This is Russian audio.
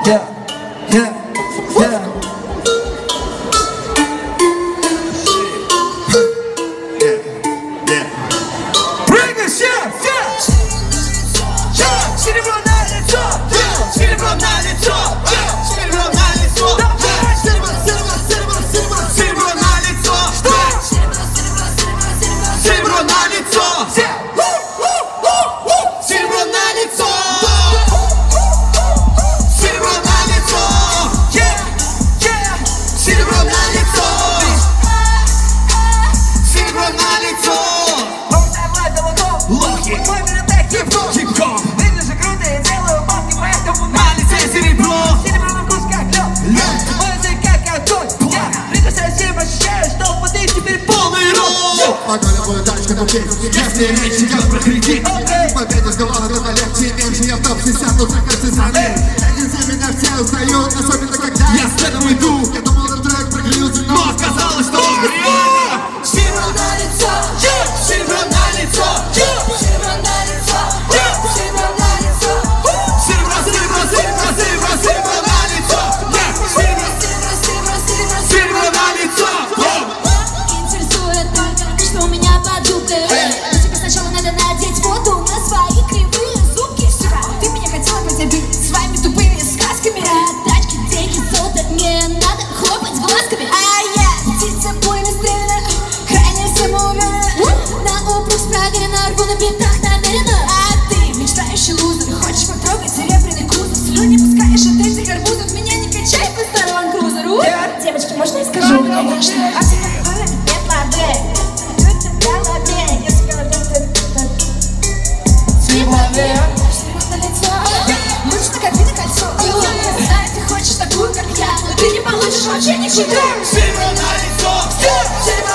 Если речь идет про кредит, победа с головы на легче, меньше я в топ-60, лучше кажется страны. Эти меня все узнают, особенно когда я с этого иду. Я думал, этот трек проклюнулся, но оказалось, что он реально. Серебро на лицо, серебро на лицо, серебро на лицо, серебро на лицо, серебро, серебро, серебро, серебро, серебро на лицо, серебро, серебро, серебро, серебро, серебро на лицо. Интересует только, что у меня под юбкой. Но тебе сначала надо надеть воду на свои кривые зубки. Сука, ты меня хотела позабить своими тупыми сказками. А тачки, деньги, золото, не надо хлопать глазками. А я птица пулями стрелена, крайне всему уверена. На упруг справлена, рву на битах намеренно. А ты мечтающий лузер, хочешь потрогать серебряный кузов. Слюни пускаешь от этих арбузов, меня не качай по старому крузеру. Девочки, можно я скажу? Конечно. А тебе нет лады. Лучше накопи на кольцо. Знаю, ты хочешь такую, как я, но ты не получишь вообще ничего. Серебро на лицо,